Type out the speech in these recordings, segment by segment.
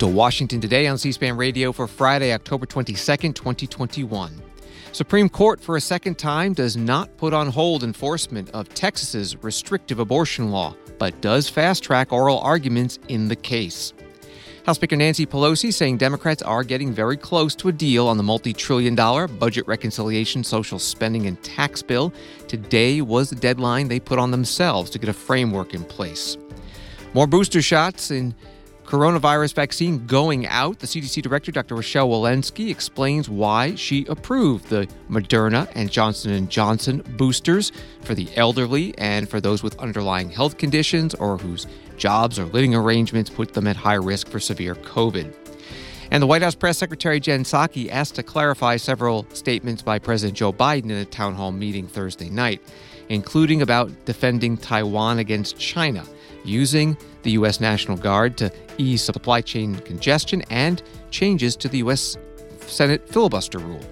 to Washington Today on C-SPAN Radio for Friday, October 22nd, 2021. Supreme Court, for a second time, does not put on hold enforcement of Texas's restrictive abortion law, but does fast-track oral arguments in the case. House Speaker Nancy Pelosi saying Democrats are getting very close to a deal on the multi-trillion-dollar budget reconciliation, social spending, and tax bill. Today was the deadline they put on themselves to get a framework in place. More booster shots in coronavirus vaccine going out. The CDC Director, Dr. Rochelle Walensky, explains why she approved the Moderna and Johnson & Johnson boosters for the elderly and for those with underlying health conditions or whose jobs or living arrangements put them at high risk for severe COVID. And the White House Press Secretary Jen Psaki asked to clarify several statements by President Joe Biden in a town hall meeting Thursday night, including about defending Taiwan against China, using the U.S. National Guard to ease supply chain congestion, and changes to the U.S. Senate filibuster rule.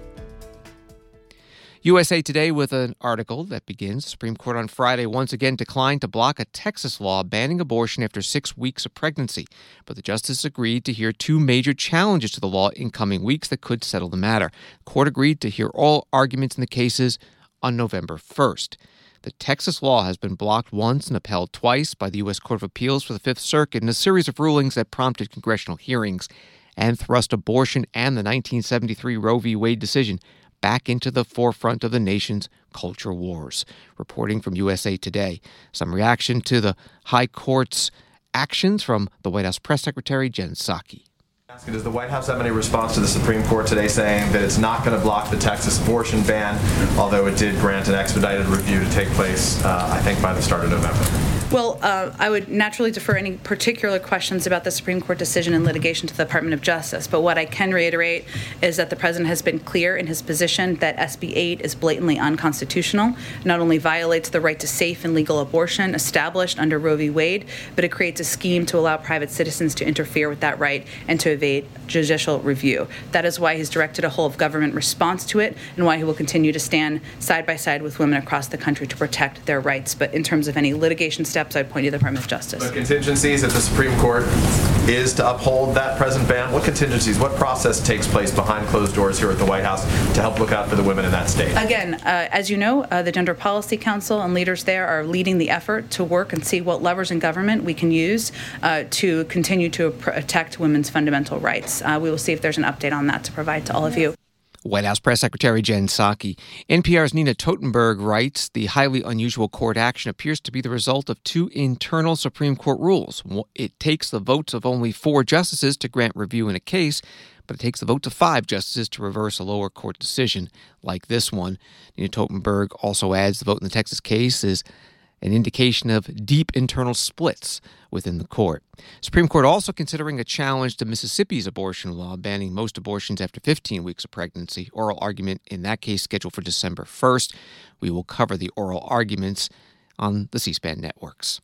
USA Today with an article that begins, the Supreme Court on Friday once again declined to block a Texas law banning abortion after 6 weeks of pregnancy, but the justice agreed to hear two major challenges to the law in coming weeks that could settle the matter. The court agreed to hear all arguments in the cases on November 1st. The Texas law has been blocked once and upheld twice by the U.S. Court of Appeals for the Fifth Circuit in a series of rulings that prompted congressional hearings and thrust abortion and the 1973 Roe v. Wade decision back into the forefront of the nation's culture wars. Reporting from USA Today, some reaction to the High Court's actions from the White House Press Secretary Jen Psaki. Does the White House have any response to the Supreme Court today saying that it's not going to block the Texas abortion ban, although it did grant an expedited review to take place, I think, by the start of November? Well, I would naturally defer any particular questions about the Supreme Court decision in litigation to the Department of Justice. But what I can reiterate is that the President has been clear in his position that SB 8 is blatantly unconstitutional. It not only violates the right to safe and legal abortion established under Roe v. Wade, but it creates a scheme to allow private citizens to interfere with that right and to evade judicial review. That is why he's directed a whole of government response to it and why he will continue to stand side by side with women across the country to protect their rights. But in terms of any litigation steps, I'd point to the Department of Justice. But contingencies, if the Supreme Court is to uphold that present ban, what contingencies, what process takes place behind closed doors here at the White House to help look out for the women in that state? Again, as you know, the Gender Policy Council and leaders there are leading the effort to work and see what levers in government we can use to continue to protect women's fundamental rights. We will see if there's an update on that to provide to all of you. White House Press Secretary Jen Psaki. NPR's Nina Totenberg writes, the highly unusual court action appears to be the result of two internal Supreme Court rules. It takes the votes of only 4 justices to grant review in a case, but it takes the votes of 5 justices to reverse a lower court decision like this one. Nina Totenberg also adds the vote in the Texas case is an indication of deep internal splits within the court. Supreme Court also considering a challenge to Mississippi's abortion law, banning most abortions after 15 weeks of pregnancy. Oral argument in that case scheduled for December 1st. We will cover the oral arguments on the C-SPAN networks.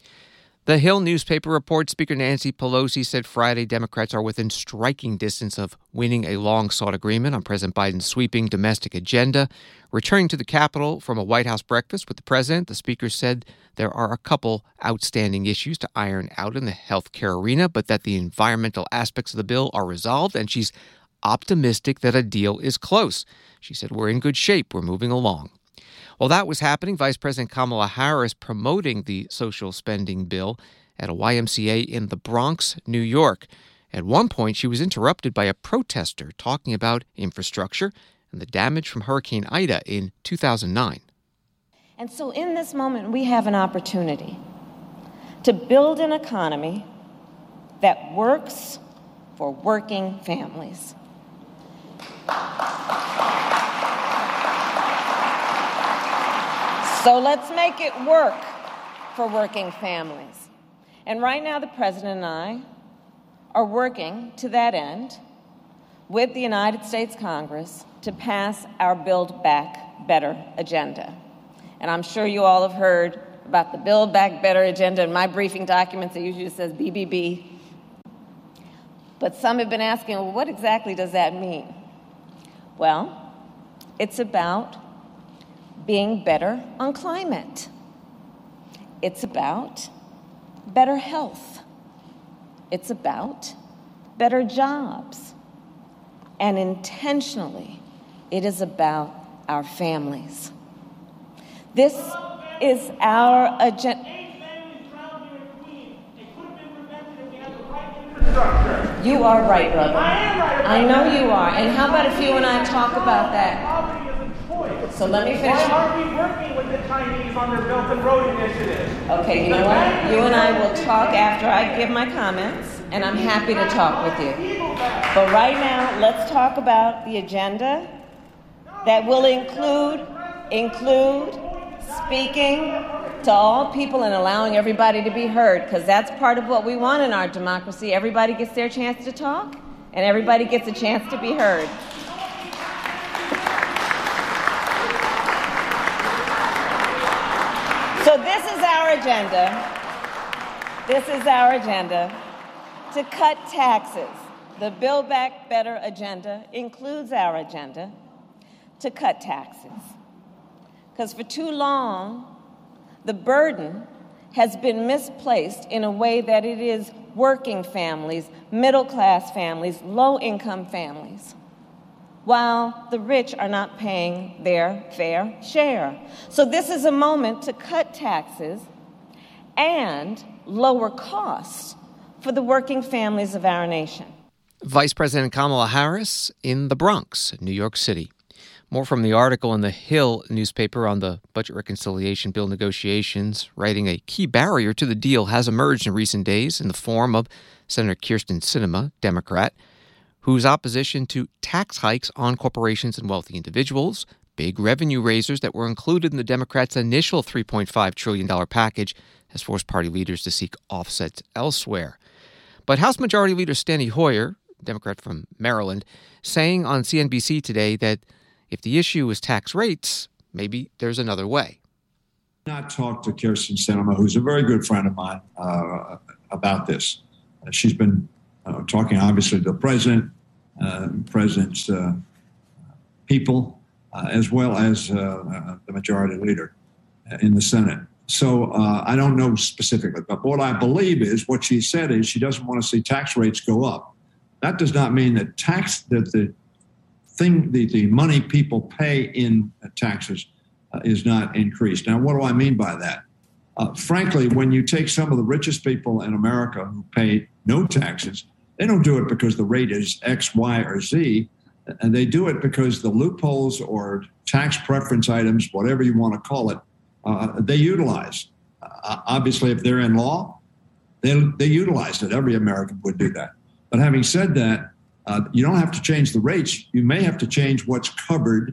The Hill newspaper reports Speaker Nancy Pelosi said Friday Democrats are within striking distance of winning a long-sought agreement on President Biden's sweeping domestic agenda. Returning to the Capitol from a White House breakfast with the president, the speaker said there are a couple outstanding issues to iron out in the health care arena, but that the environmental aspects of the bill are resolved, and she's optimistic that a deal is close. She said, "We're in good shape. We're moving along." While that was happening, Vice President Kamala Harris promoting the social spending bill at a YMCA in the Bronx, New York. At one point, she was interrupted by a protester talking about infrastructure and the damage from Hurricane Ida in 2009. And so in this moment, we have an opportunity to build an economy that works for working families. So let's make it work for working families. And right now, the President and I are working to that end with the United States Congress to pass our Build Back Better agenda. And I'm sure you all have heard about the Build Back Better agenda. In my briefing documents, it usually says BBB. But some have been asking, well, what exactly does that mean? Well, it's about being better on climate. It's about better health. It's about better jobs. And intentionally, it is about our families. This is our agenda. You are right, brother. I know you are. And how about if you and I talk about that? So let me finish. Why aren't we working with the Chinese on their Belt and Road Initiative? Okay, you know what? You and I will talk after I give my comments, and I'm happy to talk with you. But right now, let's talk about the agenda that will include speaking to all people and allowing everybody to be heard, because that's part of what we want in our democracy. Everybody gets their chance to talk, and everybody gets a chance to be heard. So this is our agenda. This is our agenda to cut taxes. The Build Back Better agenda includes our agenda to cut taxes. Because for too long, the burden has been misplaced in a way that it is working families, middle-class families, low-income families, while the rich are not paying their fair share. So this is a moment to cut taxes and lower costs for the working families of our nation. Vice President Kamala Harris in the Bronx, New York City. More from the article in the Hill newspaper on the budget reconciliation bill negotiations, writing a key barrier to the deal has emerged in recent days in the form of Senator Kyrsten Sinema, Democrat, whose opposition to tax hikes on corporations and wealthy individuals, big revenue raisers that were included in the Democrats' initial $3.5 trillion package, has forced party leaders to seek offsets elsewhere. But House Majority Leader Steny Hoyer, Democrat from Maryland, saying on CNBC today that if the issue is tax rates, maybe there's another way. Not talked to Kyrsten Sinema, who's a very good friend of mine, about this. She's been talking, obviously, to the president, president's people, as well as the majority leader in the Senate. So I don't know specifically, but what I believe is what she said is she doesn't want to see tax rates go up. That does not mean that the money people pay in taxes is not increased. Now, what do I mean by that? Frankly, when you take some of the richest people in America who pay no taxes, they don't do it because the rate is X, Y, or Z, and they do it because the loopholes or tax preference items, whatever you want to call it, they utilize. Obviously, if they're in law, they utilize it. Every American would do that. But having said that, you don't have to change the rates. You may have to change what's covered,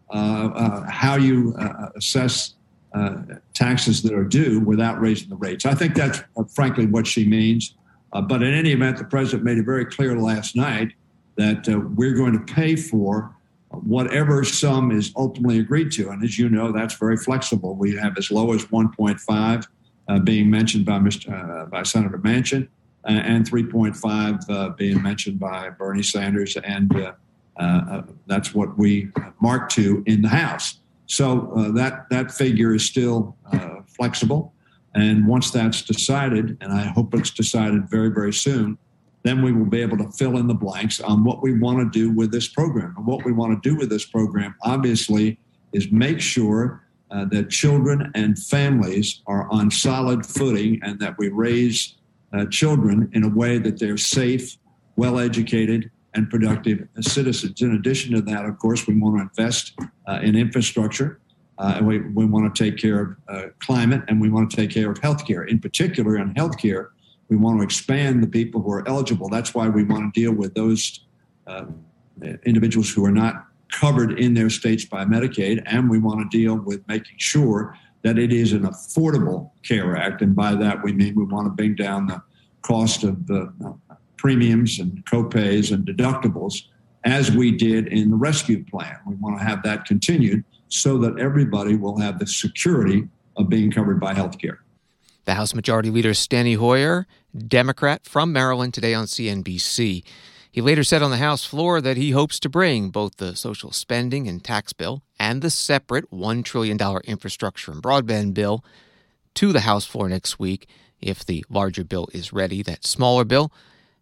how you assess taxes that are due without raising the rates. I think that's frankly what she means. But in any event, the president made it very clear last night that we're going to pay for whatever sum is ultimately agreed to. And as you know, that's very flexible. We have as low as 1.5 being mentioned by Senator Manchin, and 3.5 being mentioned by Bernie Sanders, and that's what we marked to in the House. So that figure is still flexible, and once that's decided, and I hope it's decided very, very soon, then we will be able to fill in the blanks on what we want to do with this program. And what we want to do with this program, obviously, is make sure that children and families are on solid footing and that we raise children in a way that they're safe, well-educated, and productive citizens. In addition to that, of course, we want to invest in infrastructure. We want to take care of climate, and we want to take care of healthcare. In particular, in healthcare, we want to expand the people who are eligible. That's why we want to deal with those individuals who are not covered in their states by Medicaid, and we want to deal with making sure that it is an Affordable Care Act. And by that, we mean we want to bring down the cost of the premiums and copays and deductibles as we did in the rescue plan. We want to have that continued so that everybody will have the security of being covered by health care. The House Majority Leader Steny Hoyer, Democrat from Maryland, today on CNBC. He later said on the House floor that he hopes to bring both the social spending and tax bill and the separate $1 trillion infrastructure and broadband bill to the House floor next week if the larger bill is ready. That smaller bill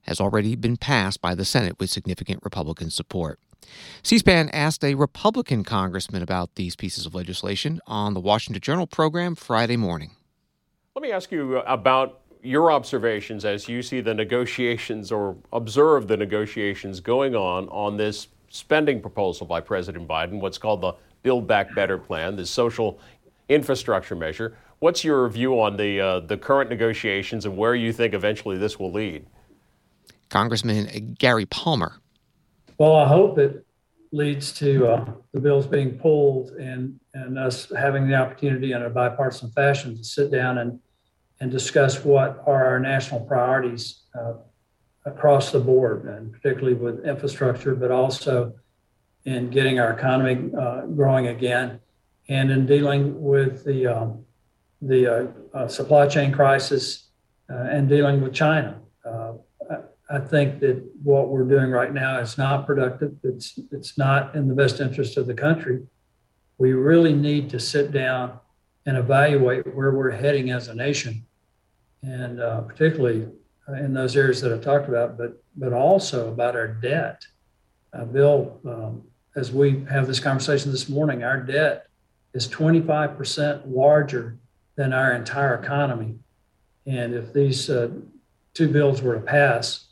has already been passed by the Senate with significant Republican support. C-SPAN asked a Republican congressman about these pieces of legislation on the Washington Journal program Friday morning. Let me ask you about your observations as you see the negotiations or observe the negotiations going on this spending proposal by President Biden, what's called the Build Back Better plan, the social infrastructure measure. What's your view on the current negotiations and where you think eventually this will lead? Congressman Gary Palmer. Well, I hope it leads to the bills being pulled and us having the opportunity in a bipartisan fashion to sit down and discuss what are our national priorities across the board, and particularly with infrastructure, but also in getting our economy growing again, and in dealing with the supply chain crisis and dealing with China. I think that what we're doing right now is not productive. It's not in the best interest of the country. We really need to sit down and evaluate where we're heading as a nation, and particularly in those areas that I talked about, but also about our debt. Bill, as we have this conversation this morning, our debt is 25% larger than our entire economy. And if these two bills were to pass,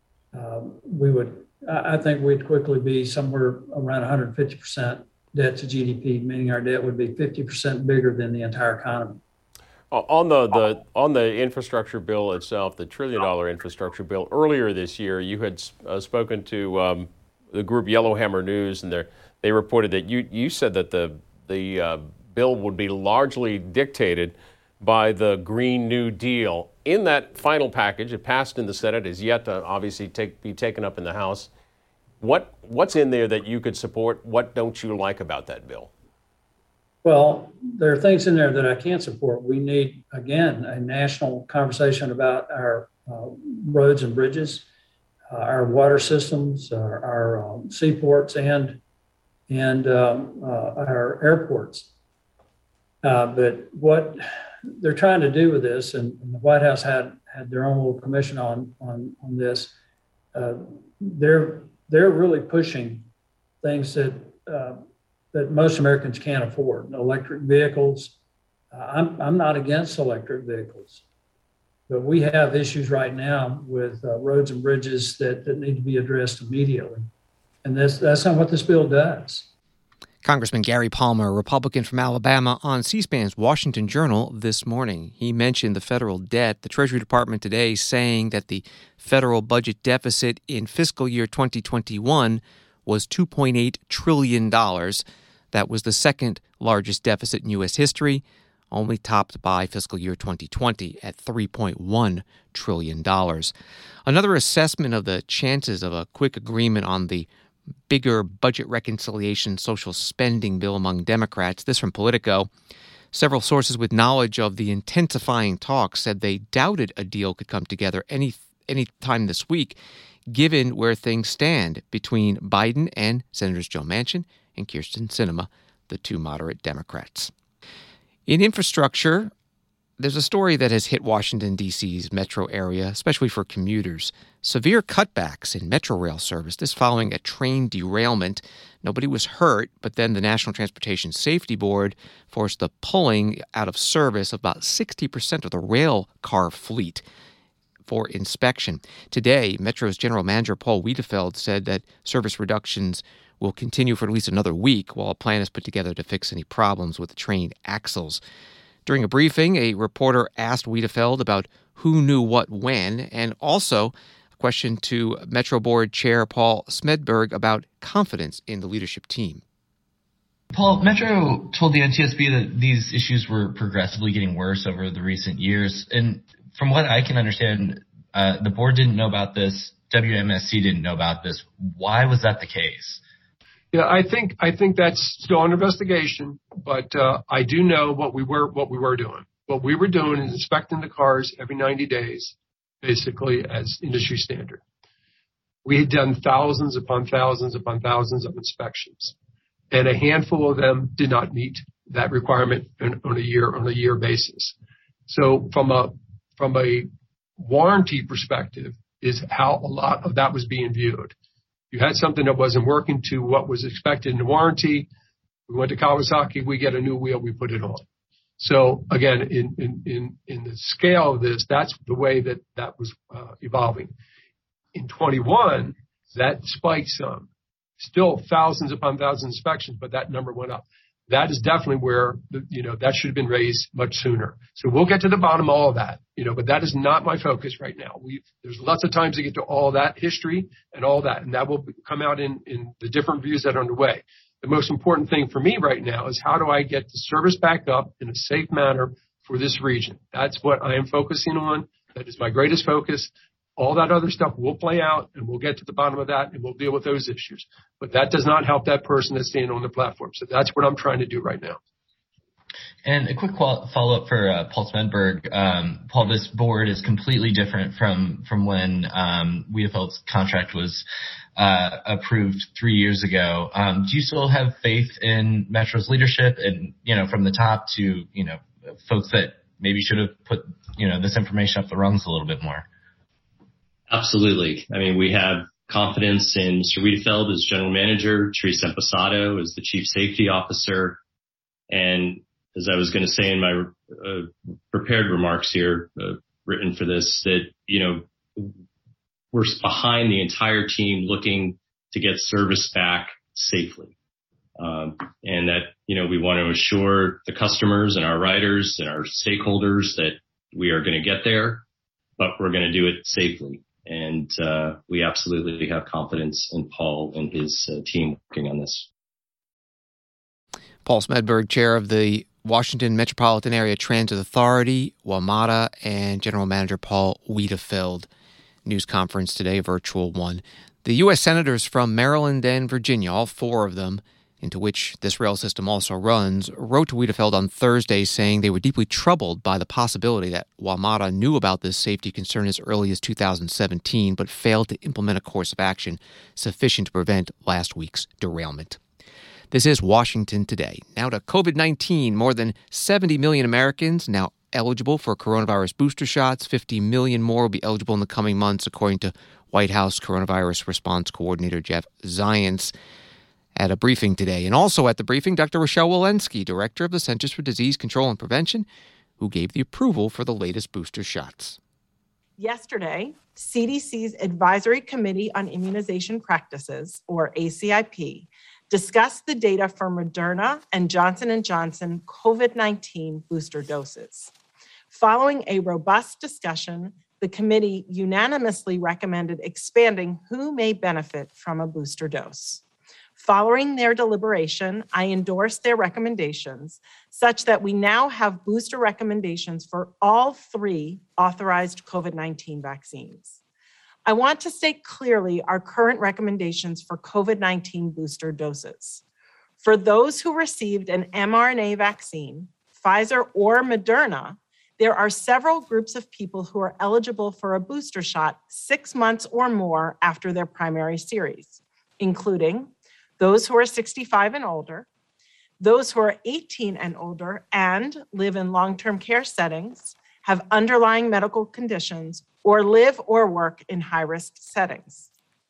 I think we'd quickly be somewhere around 150% debt to GDP, meaning our debt would be 50% bigger than the entire economy. On the infrastructure bill itself, the $1 trillion infrastructure bill, earlier this year, you had spoken to the group Yellowhammer News, and they reported that you said that the bill would be largely dictated by the Green New Deal. In that final package, it passed in the Senate, is yet to obviously be taken up in the House. What's in there that you could support? What don't you like about that bill? Well, there are things in there that I can't support. We need, again, a national conversation about our roads and bridges, our water systems, our seaports, and our airports. But what they're trying to do with this, and the White House had their own little commission on this, they're really pushing things that most Americans can't afford. Electric vehicles. I'm not against electric vehicles, but we have issues right now with roads and bridges that need to be addressed immediately. And that's not what this bill does. Congressman Gary Palmer, a Republican from Alabama, on C-SPAN's Washington Journal this morning. He mentioned the federal debt. The Treasury Department today saying that the federal budget deficit in fiscal year 2021 was $2.8 trillion. That was the second largest deficit in U.S. history, only topped by fiscal year 2020 at $3.1 trillion. Another assessment of the chances of a quick agreement on the bigger budget reconciliation social spending bill among Democrats. This from Politico. Several sources with knowledge of the intensifying talks said they doubted a deal could come together any time this week, given where things stand between Biden and Senators Joe Manchin and Kyrsten Sinema, the two moderate Democrats. In infrastructure, there's a story that has hit Washington, D.C.'s metro area, especially for commuters. Severe cutbacks in Metro Rail service, this following a train derailment. Nobody was hurt, but then the National Transportation Safety Board forced the pulling out of service of about 60% of the rail car fleet for inspection. Today, Metro's General Manager Paul Wiedefeld said that service reductions will continue for at least another week while a plan is put together to fix any problems with the train axles. During a briefing, a reporter asked Wiedefeld about who knew what when, and also a question to Metro Board Chair Paul Smedberg about confidence in the leadership team. Paul, Metro told the NTSB that these issues were progressively getting worse over the recent years. And from what I can understand, the board didn't know about this. WMSC didn't know about this. Why was that the case? Yeah, I think that's still under investigation, but I do know what we were doing. What we were doing is inspecting the cars every 90 days, basically as industry standard. We had done thousands upon thousands upon thousands of inspections, and a handful of them did not meet that requirement on a year basis. So from a warranty perspective, is how a lot of that was being viewed. You had something that wasn't working to what was expected in the warranty. We went to Kawasaki, we get a new wheel, we put it on. So again, in the scale of this, that's the way that was evolving. In 21, that spiked some. Still thousands upon thousands of inspections, but that number went up. That is definitely where, that should have been raised much sooner. So we'll get to the bottom of all of that, but that is not my focus right now. There's lots of times to get to all that history and all that, and that will come out in the different views that are underway. The most important thing for me right now is how do I get the service back up in a safe manner for this region? That's what I am focusing on. That is my greatest focus. All that other stuff will play out, and we'll get to the bottom of that, and we'll deal with those issues. But that does not help that person that's standing on the platform. So that's what I'm trying to do right now. And a quick follow-up for Paul Smedberg. Paul, this board is completely different from when Wiedefeld's contract was approved 3 years ago. Do you still have faith in Metro's leadership and, from the top to, folks that maybe should have put, this information up the rungs a little bit more? Absolutely. I mean, we have confidence in Mr. Wiedefeld as general manager, Teresa Impastato as the chief safety officer. And as I was going to say in my prepared remarks here, written for this, that, we're behind the entire team looking to get service back safely. And that, we want to assure the customers and our riders and our stakeholders that we are going to get there, but we're going to do it safely. And we absolutely have confidence in Paul and his team working on this. Paul Smedberg, chair of the Washington Metropolitan Area Transit Authority, WMATA, and General Manager Paul Wiedefeld. News conference today, virtual one. The U.S. senators from Maryland and Virginia, all four of them, into which this rail system also runs, wrote to Wiedefeld on Thursday saying they were deeply troubled by the possibility that WMATA knew about this safety concern as early as 2017 but failed to implement a course of action sufficient to prevent last week's derailment. This is Washington Today. Now to COVID-19. More than 70 million Americans now eligible for coronavirus booster shots. 50 million more will be eligible in the coming months, according to White House Coronavirus Response Coordinator Jeff Zients at a briefing today. And also at the briefing, Dr. Rochelle Walensky, director of the Centers for Disease Control and Prevention, who gave the approval for the latest booster shots. Yesterday, CDC's Advisory Committee on Immunization Practices, or ACIP, discussed the data for Moderna and Johnson & Johnson COVID-19 booster doses. Following a robust discussion, the committee unanimously recommended expanding who may benefit from a booster dose. Following their deliberation, I endorsed their recommendations such that we now have booster recommendations for all three authorized COVID-19 vaccines. I want to state clearly our current recommendations for COVID-19 booster doses. For those who received an mRNA vaccine, Pfizer or Moderna, there are several groups of people who are eligible for a booster shot 6 months or more after their primary series, including those who are 65 and older, those who are 18 and older and live in long-term care settings, have underlying medical conditions, or live or work in high-risk settings.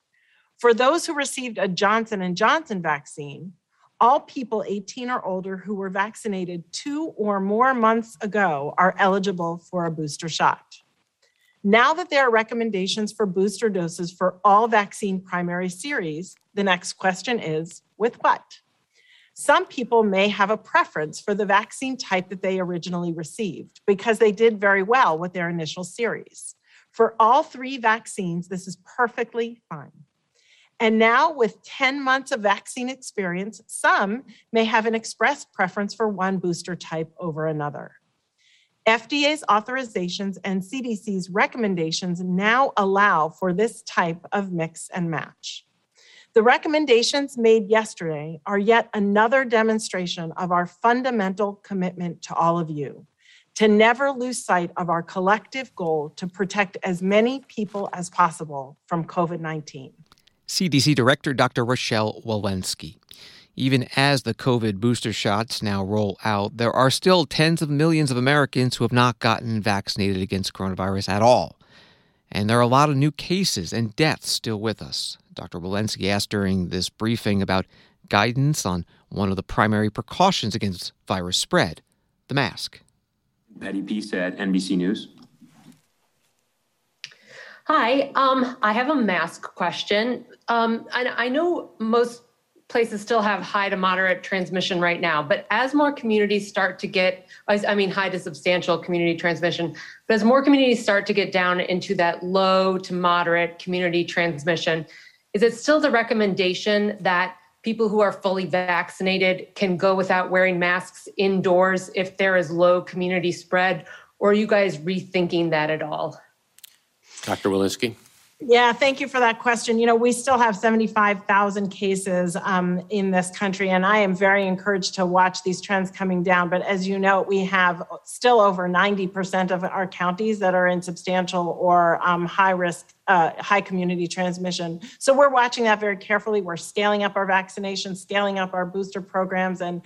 For those who received a Johnson & Johnson vaccine, all people 18 or older who were vaccinated 2 or more months ago are eligible for a booster shot. Now that there are recommendations for booster doses for all vaccine primary series, the next question is, with what? Some people may have a preference for the vaccine type that they originally received because they did very well with their initial series. For all three vaccines, this is perfectly fine. And now with 10 months of vaccine experience, some may have an express preference for one booster type over another. FDA's authorizations and CDC's recommendations now allow for this type of mix and match. The recommendations made yesterday are yet another demonstration of our fundamental commitment to all of you, to never lose sight of our collective goal to protect as many people as possible from COVID-19. CDC Director Dr. Rochelle Walensky. Even as the COVID booster shots now roll out, there are still tens of millions of Americans who have not gotten vaccinated against coronavirus at all. And there are a lot of new cases and deaths still with us. Dr. Walensky asked during this briefing about guidance on one of the primary precautions against virus spread, the mask. Patty Peace at NBC News. Hi, I have a mask question. I know most places still have high to moderate transmission right now, but as more communities start to get, high to substantial community transmission, but as more communities start to get down into that low to moderate community transmission, is it still the recommendation that people who are fully vaccinated can go without wearing masks indoors if there is low community spread, or are you guys rethinking that at all? Dr. Walensky. Yeah, thank you for that question. We still have 75,000 cases in this country, and I am very encouraged to watch these trends coming down. But as you know, we have still over 90% of our counties that are in substantial or high risk, high community transmission. So we're watching that very carefully. We're scaling up our vaccinations, scaling up our booster programs, and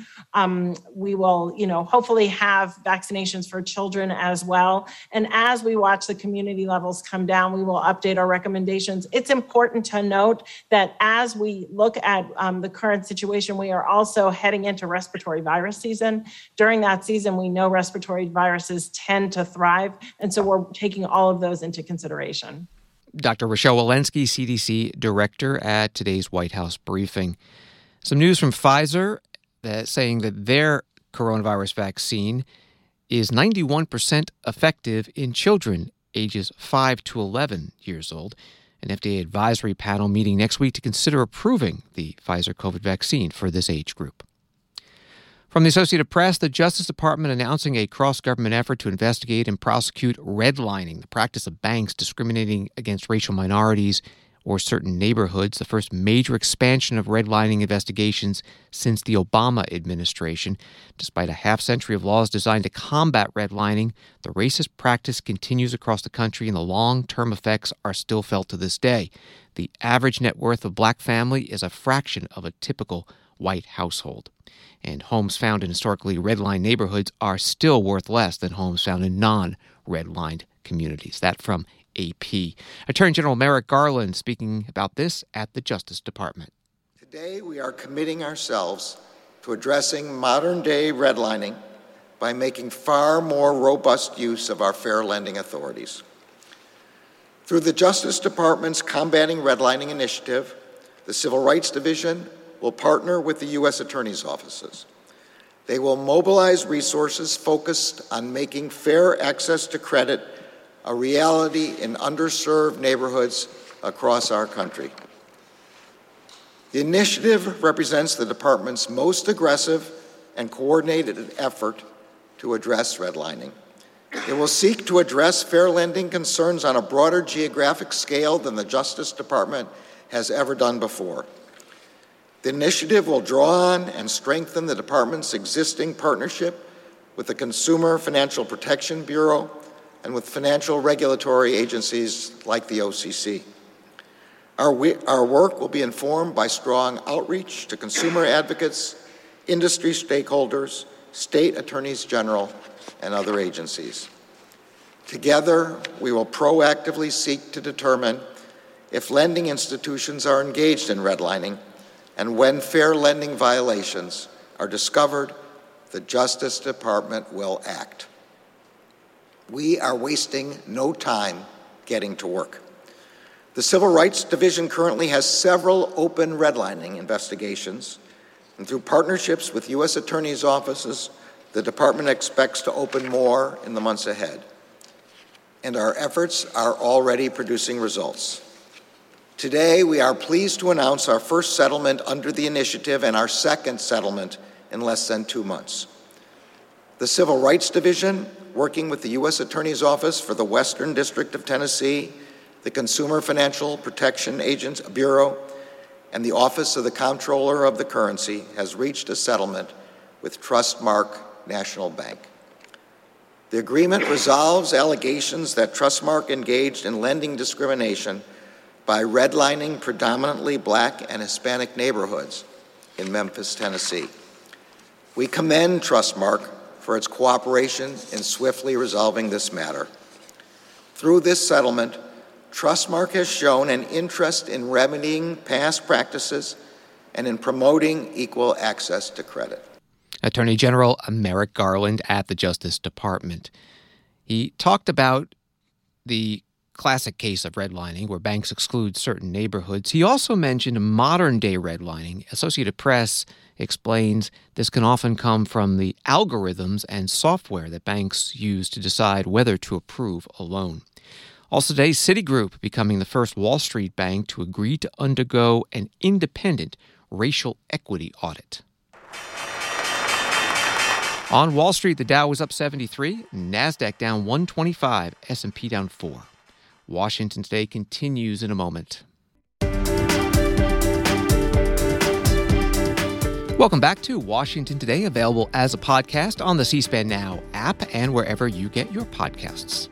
we will, hopefully have vaccinations for children as well. And as we watch the community levels come down, we will update our recommendations. It's important to note that as we look at the current situation, we are also heading into respiratory virus season. During that season, we know respiratory viruses tend to thrive, and so we're taking all of those into consideration. Dr. Rochelle Walensky, CDC director, at today's White House briefing. Some news from Pfizer saying that their coronavirus vaccine is 91% effective in children ages 5 to 11 years old. An FDA advisory panel meeting next week to consider approving the Pfizer COVID vaccine for this age group. From the Associated Press, the Justice Department announcing a cross-government effort to investigate and prosecute redlining, the practice of banks discriminating against racial minorities or certain neighborhoods, the first major expansion of redlining investigations since the Obama administration. Despite a half-century of laws designed to combat redlining, the racist practice continues across the country, and the long-term effects are still felt to this day. The average net worth of a black family is a fraction of a typical white household. And homes found in historically redlined neighborhoods are still worth less than homes found in non-redlined communities. That from AP. Attorney General Merrick Garland speaking about this at the Justice Department. Today, we are committing ourselves to addressing modern-day redlining by making far more robust use of our fair lending authorities. Through the Justice Department's Combating Redlining Initiative, the Civil Rights Division will partner with the U.S. Attorney's offices. They will mobilize resources focused on making fair access to credit a reality in underserved neighborhoods across our country. The initiative represents the department's most aggressive and coordinated effort to address redlining. It will seek to address fair lending concerns on a broader geographic scale than the Justice Department has ever done before. The initiative will draw on and strengthen the department's existing partnership with the Consumer Financial Protection Bureau and with financial regulatory agencies like the OCC. Our work will be informed by strong outreach to consumer advocates, industry stakeholders, state attorneys general, and other agencies. Together, we will proactively seek to determine if lending institutions are engaged in redlining, and when fair lending violations are discovered, the Justice Department will act. We are wasting no time getting to work. The Civil Rights Division currently has several open redlining investigations, and through partnerships with U.S. attorneys' offices, the department expects to open more in the months ahead. And our efforts are already producing results. Today, we are pleased to announce our first settlement under the initiative and our second settlement in less than 2 months. The Civil Rights Division, working with the U.S. Attorney's Office for the Western District of Tennessee, the Consumer Financial Protection Bureau, and the Office of the Comptroller of the Currency, has reached a settlement with Trustmark National Bank. The agreement resolves allegations that Trustmark engaged in lending discrimination by redlining predominantly Black and Hispanic neighborhoods in Memphis, Tennessee. We commend Trustmark for its cooperation in swiftly resolving this matter. Through this settlement, Trustmark has shown an interest in remedying past practices and in promoting equal access to credit. Attorney General Merrick Garland at the Justice Department. He talked about the classic case of redlining where banks exclude certain neighborhoods. He also mentioned modern-day redlining. Associated Press explains this can often come from the algorithms and software that banks use to decide whether to approve a loan. Also today, Citigroup becoming the first Wall Street bank to agree to undergo an independent racial equity audit. On Wall Street, the Dow was up 73, NASDAQ down 125, S&P down 4. Washington today continues in a moment. Welcome back to Washington Today, available as a podcast on the C-SPAN Now app and wherever you get your podcasts.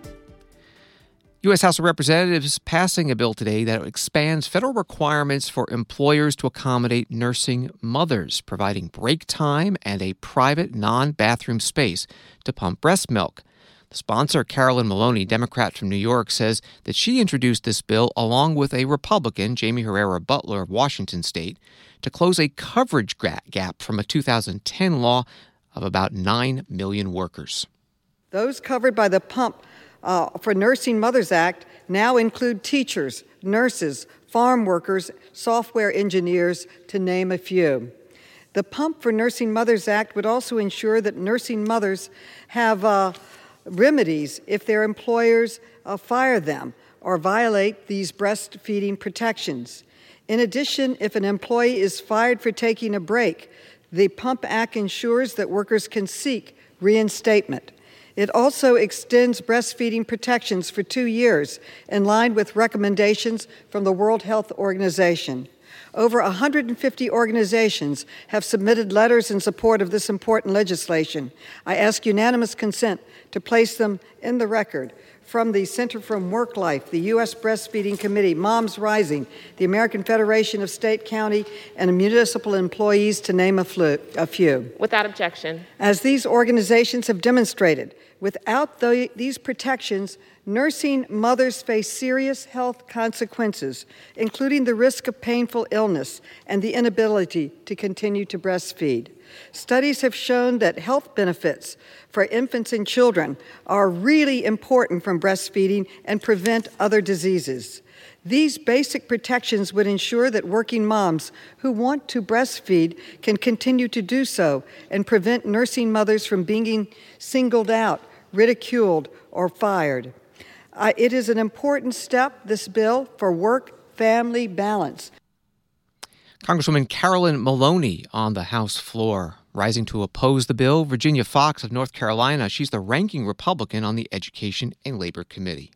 U.S. House of Representatives passing a bill today that expands federal requirements for employers to accommodate nursing mothers, providing break time and a private non-bathroom space to pump breast milk. The sponsor, Carolyn Maloney, Democrat from New York, says that she introduced this bill along with a Republican, Jamie Herrera Butler of Washington State, to close a coverage gap from a 2010 law of about 9 million workers. Those covered by the Pump for Nursing Mothers Act now include teachers, nurses, farm workers, software engineers, to name a few. The Pump for Nursing Mothers Act would also ensure that nursing mothers have remedies if their employers fire them or violate these breastfeeding protections. In addition, if an employee is fired for taking a break, the Pump Act ensures that workers can seek reinstatement. It also extends breastfeeding protections for 2 years, in line with recommendations from the World Health Organization. Over 150 organizations have submitted letters in support of this important legislation. I ask unanimous consent to place them in the record. From the Center for Work Life, the U.S. Breastfeeding Committee, Moms Rising, the American Federation of State, County, and Municipal Employees, to name a few. Without objection. As these organizations have demonstrated, without these protections, nursing mothers face serious health consequences, including the risk of painful illness and the inability to continue to breastfeed. Studies have shown that health benefits for infants and children are really important from breastfeeding and prevent other diseases. These basic protections would ensure that working moms who want to breastfeed can continue to do so and prevent nursing mothers from being singled out, ridiculed, or fired. It is an important step, this bill, for work-family balance. Congresswoman Carolyn Maloney on the House floor. Rising to oppose the bill, Virginia Foxx of North Carolina. She's the ranking Republican on the Education and Labor Committee.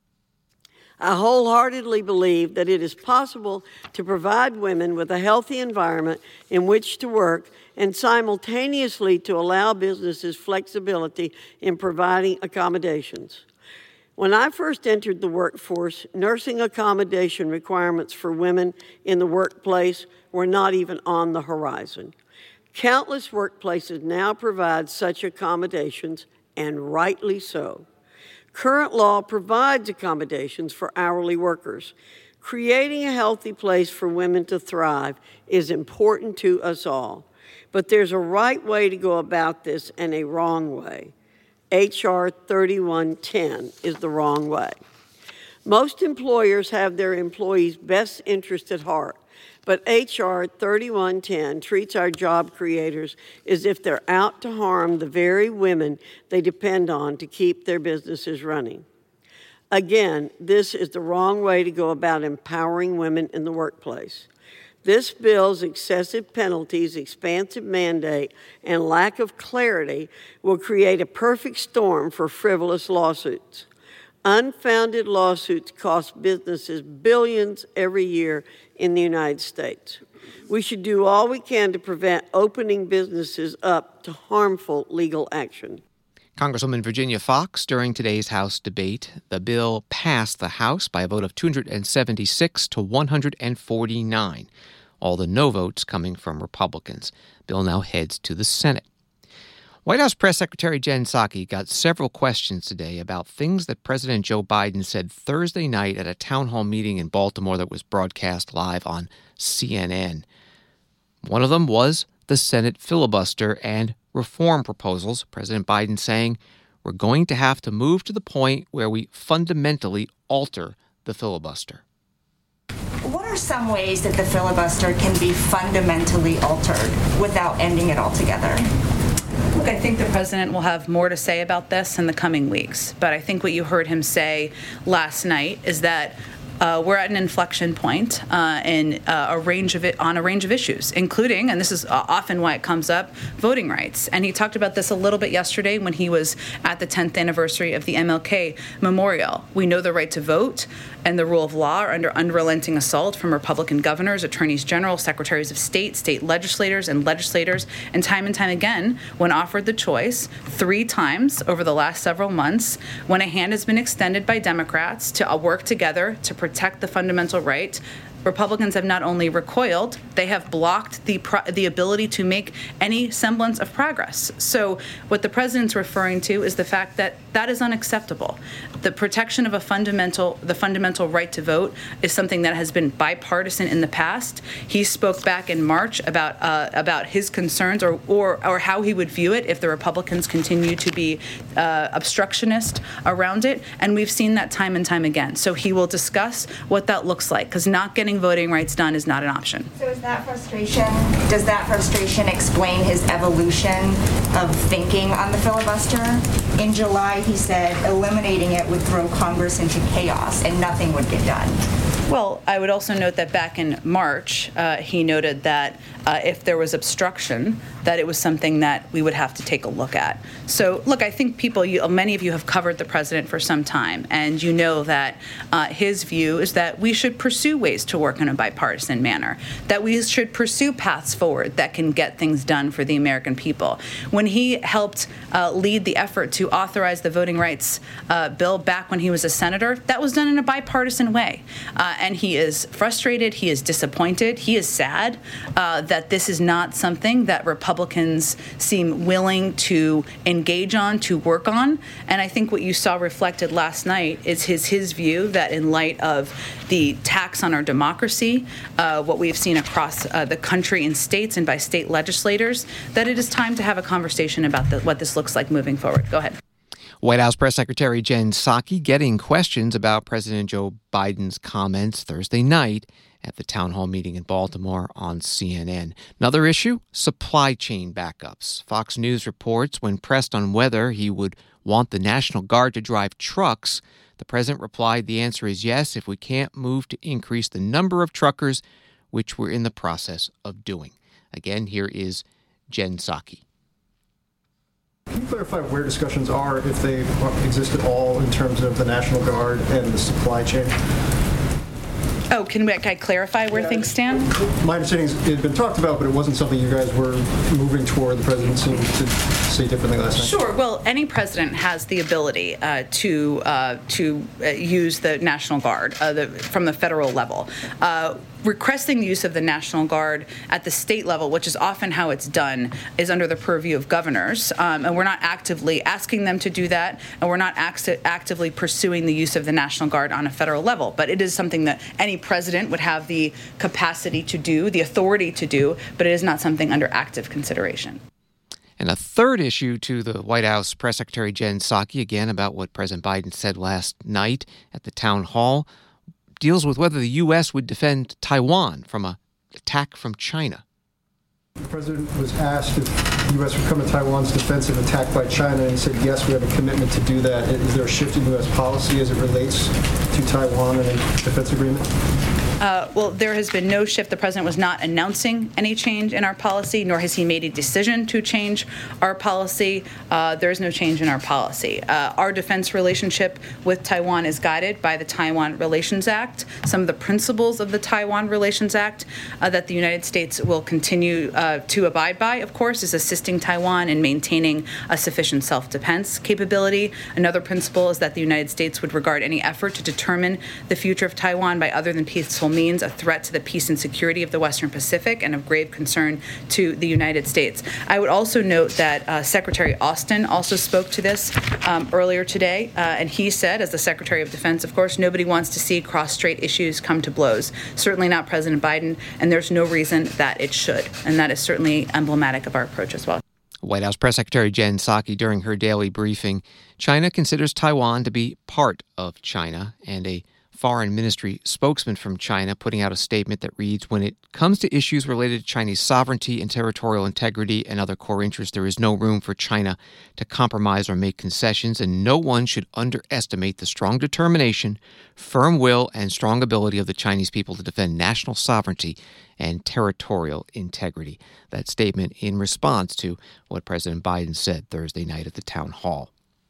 I wholeheartedly believe that it is possible to provide women with a healthy environment in which to work and simultaneously to allow businesses flexibility in providing accommodations. When I first entered the workforce, nursing accommodation requirements for women in the workplace were not even on the horizon. Countless workplaces now provide such accommodations, and rightly so. Current law provides accommodations for hourly workers. Creating a healthy place for women to thrive is important to us all. But there's a right way to go about this and a wrong way. H.R. 3110 is the wrong way. Most employers have their employees' best interest at heart, but H.R. 3110 treats our job creators as if they're out to harm the very women they depend on to keep their businesses running. Again, this is the wrong way to go about empowering women in the workplace. This bill's excessive penalties, expansive mandate, and lack of clarity will create a perfect storm for frivolous lawsuits. Unfounded lawsuits cost businesses billions every year in the United States. We should do all we can to prevent opening businesses up to harmful legal action. Congresswoman Virginia Foxx during today's House debate. The bill passed the House by a vote of 276 to 149. All the no votes coming from Republicans. Bill now heads to the Senate. White House Press Secretary Jen Psaki got several questions today about things that President Joe Biden said Thursday night at a town hall meeting in Baltimore that was broadcast live on CNN. One of them was the Senate filibuster and reform proposals. President Biden saying, we're going to have to move to the point where we fundamentally alter the filibuster. What are some ways that the filibuster can be fundamentally altered without ending it altogether? Look, I think the president will have more to say about this in the coming weeks. But I think what you heard him say last night is that we're at an inflection point in a range of issues, including, and this is often why it comes up, voting rights. And he talked about this a little bit yesterday when he was at the 10th anniversary of the MLK Memorial. We know the right to vote and the rule of law are under unrelenting assault from Republican governors, attorneys general, secretaries of state legislators, and time again, when offered the choice 3 times over the last several months, when a hand has been extended by Democrats to work together to protect the fundamental right, Republicans have not only recoiled, they have blocked the ability to make any semblance of progress. So what the president's referring to is the fact that that is unacceptable. The protection of the fundamental right to vote is something that has been bipartisan in the past. He spoke back in March about his concerns or how he would view it if the Republicans continue to be obstructionist around it, and we've seen that time and time again. So he will discuss what that looks like, because not getting voting rights done is not an option. So does that frustration explain his evolution of thinking on the filibuster? In July, he said eliminating it would throw Congress into chaos and nothing would get done. Well, I would also note that back in March, he noted that if there was obstruction, that it was something that we would have to take a look at. So, look, I think many of you have covered the president for some time, and you know that his view is that we should pursue ways to work in a bipartisan manner, that we should pursue paths forward that can get things done for the American people. When he helped lead the effort to authorize the voting rights bill back when he was a senator, that was done in a bipartisan way. And he is frustrated, he is disappointed, he is sad that this is not something that Republicans seem willing to engage on, to work on. And I think what you saw reflected last night is his view that in light of the tax on our democracy, what we've seen across the country in states and by state legislators, that it is time to have a conversation about what this looks like moving forward. Go ahead. White House Press Secretary Jen Psaki getting questions about President Joe Biden's comments Thursday night at the town hall meeting in Baltimore on CNN. Another issue, supply chain backups. Fox News reports when pressed on whether he would want the National Guard to drive trucks, the president replied, the answer is yes if we can't move to increase the number of truckers, which we're in the process of doing. Again, here is Jen Psaki. Can you clarify where discussions are, if they exist at all, in terms of the National Guard and the supply chain? Oh, can I clarify where things stand? My understanding is it had been talked about, but it wasn't something you guys were moving toward. The president seemed to say differently last night. Sure. Well, any president has the ability to use the National Guard from the federal level. Requesting the use of the National Guard at the state level, which is often how it's done, is under the purview of governors. And we're not actively asking them to do that, and we're not actively pursuing the use of the National Guard on a federal level. But it is something that any president would have the capacity to do, the authority to do, but it is not something under active consideration. And a third issue to the White House Press Secretary Jen Psaki, again about what President Biden said last night at the town hall, deals with whether the U.S. would defend Taiwan from an attack from China. The president was asked if the U.S. would come to Taiwan's defensive attack by China, and he said, yes, we have a commitment to do that. Is there a shift in U.S. policy as it relates to Taiwan and a defense agreement? Well, there has been no shift. The president was not announcing any change in our policy, nor has he made a decision to change our policy. There is no change in our policy. Our defense relationship with Taiwan is guided by the Taiwan Relations Act. Some of the principles of the Taiwan Relations Act that the United States will continue to abide by, of course, is assisting Taiwan in maintaining a sufficient self-defense capability. Another principle is that the United States would regard any effort to determine the future of Taiwan by other than peaceful powerful means, a threat to the peace and security of the Western Pacific, and of grave concern to the United States. I would also note that Secretary Austin also spoke to this earlier today, and he said, as the Secretary of Defense, of course, nobody wants to see cross-strait issues come to blows. Certainly not President Biden, and there's no reason that it should. And that is certainly emblematic of our approach as well. White House Press Secretary Jen Psaki during her daily briefing. China considers Taiwan to be part of China, and a foreign ministry spokesman from China putting out a statement that reads, when it comes to issues related to Chinese sovereignty and territorial integrity and other core interests, there is no room for China to compromise or make concessions, and no one should underestimate the strong determination, firm will, and strong ability of the Chinese people to defend national sovereignty and territorial integrity. That statement in response to what President Biden said Thursday night at the town hall.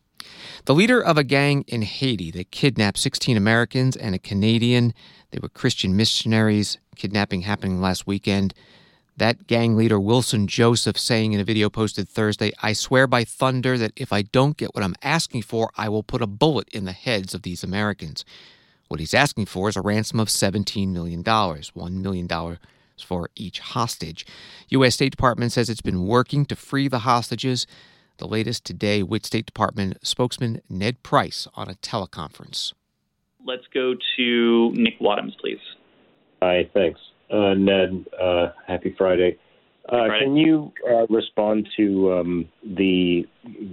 The leader of a gang in Haiti that kidnapped 16 Americans and a Canadian, they were Christian missionaries, kidnapping happening last weekend. That gang leader, Wilson Joseph, saying in a video posted Thursday, "I swear by thunder that if I don't get what I'm asking for, I will put a bullet in the heads of these Americans." What he's asking for is a ransom of $17 million, $1 million for each hostage. U.S. State Department says it's been working to free the hostages. The latest today with State Department spokesman Ned Price on a teleconference. Let's go to Nick Wadhams, please. Hi, thanks. Ned, happy Friday. Can you respond to the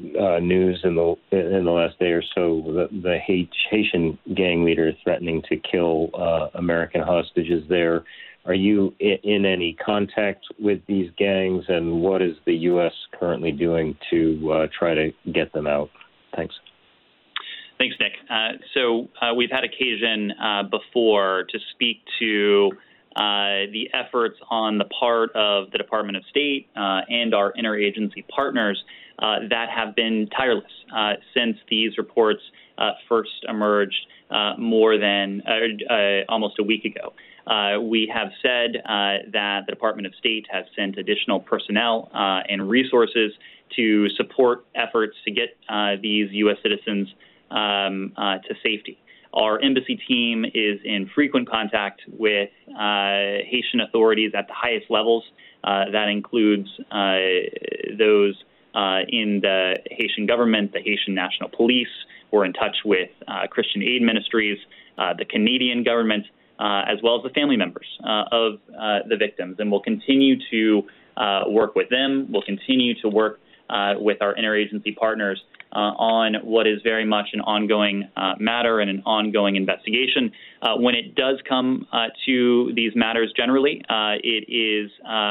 news in the last day or so, the Haitian gang leader threatening to kill American hostages there? Are you in any contact with these gangs, and what is the U.S. currently doing to try to get them out? Thanks. Thanks, Nick. So we've had occasion before to speak to the efforts on the part of the Department of State and our interagency partners that have been tireless since these reports first emerged more than almost a week ago. We have said that the Department of State has sent additional personnel and resources to support efforts to get these U.S. citizens to safety. Our embassy team is in frequent contact with Haitian authorities at the highest levels. That includes those in the Haitian government, the Haitian National Police. We're in touch with Christian aid ministries, the Canadian government, as well as the family members of the victims. And we'll continue to work with them. We'll continue to work with our interagency partners on what is very much an ongoing matter and an ongoing investigation. When it does come to these matters generally, it is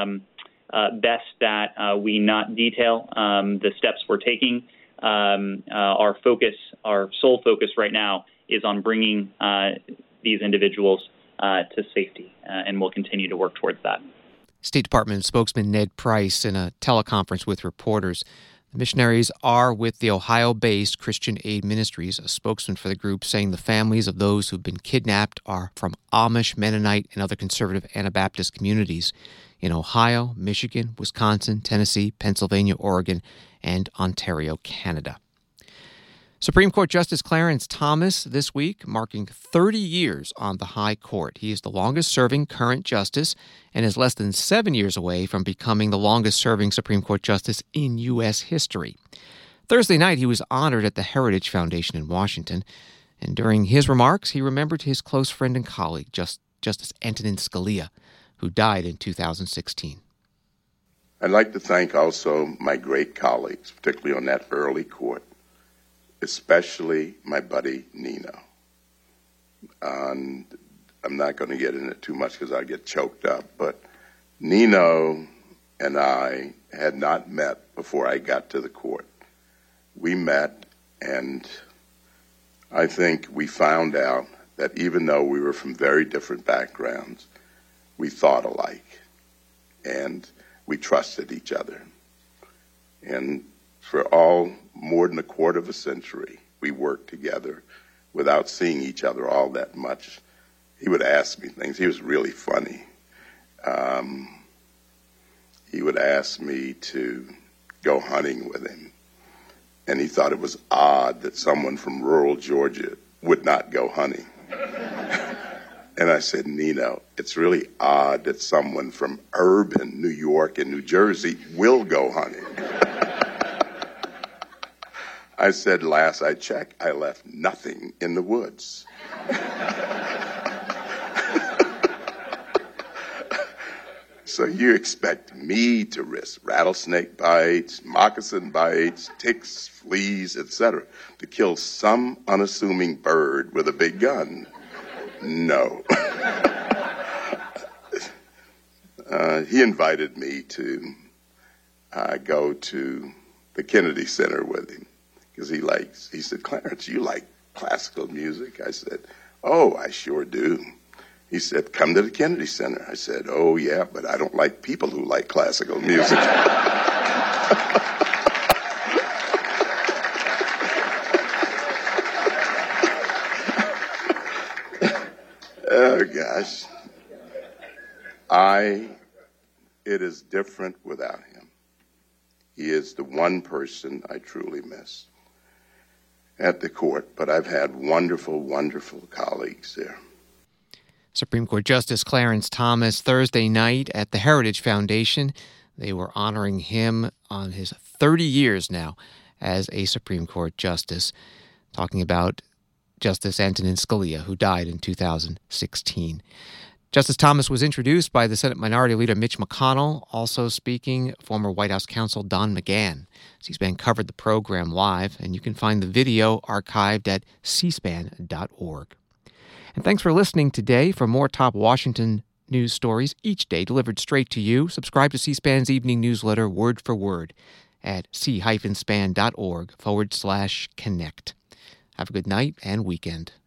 best that we not detail the steps we're taking. Our sole focus right now is on bringing these individuals to safety, and we'll continue to work towards that. State Department spokesman Ned Price in a teleconference with reporters. The missionaries are with the Ohio-based Christian Aid Ministries, a spokesman for the group saying the families of those who've been kidnapped are from Amish, Mennonite, and other conservative Anabaptist communities in Ohio, Michigan, Wisconsin, Tennessee, Pennsylvania, Oregon, and Ontario, Canada. Supreme Court Justice Clarence Thomas this week marking 30 years on the High Court. He is the longest-serving current justice and is less than 7 years away from becoming the longest-serving Supreme Court justice in U.S. history. Thursday night, he was honored at the Heritage Foundation in Washington, and during his remarks, he remembered his close friend and colleague, Justice Antonin Scalia, who died in 2016. I'd like to thank also my great colleagues, particularly on that early court, especially my buddy Nino. And I'm not going to get into it too much because I get choked up, but Nino and I had not met before I got to the court. We met, and I think we found out that even though we were from very different backgrounds, we thought alike, and we trusted each other. And for more than a quarter of a century, we worked together without seeing each other all that much. He would ask me things. He was really funny. He would ask me to go hunting with him, and he thought it was odd that someone from rural Georgia would not go hunting. And I said, Nino, it's really odd that someone from urban New York and New Jersey will go hunting. I said, last I checked, I left nothing in the woods. So you expect me to risk rattlesnake bites, moccasin bites, ticks, fleas, etc., to kill some unassuming bird with a big gun? No. He invited me to go to the Kennedy Center with him because he said, Clarence, you like classical music? I said, oh, I sure do. He said, come to the Kennedy Center. I said, oh, yeah, but I don't like people who like classical music. Oh, gosh. It is different without him. He is the one person I truly miss at the court, but I've had wonderful, wonderful colleagues there. Supreme Court Justice Clarence Thomas Thursday night at the Heritage Foundation. They were honoring him on his 30 years now as a Supreme Court justice, talking about Justice Antonin Scalia, who died in 2016. Justice Thomas was introduced by the Senate Minority Leader Mitch McConnell, also speaking former White House counsel Don McGahn. C-SPAN covered the program live, and you can find the video archived at cspan.org. And thanks for listening today. For more top Washington news stories each day delivered straight to you, subscribe to C-SPAN's evening newsletter Word for Word at c-span.org/connect. Have a good night and weekend.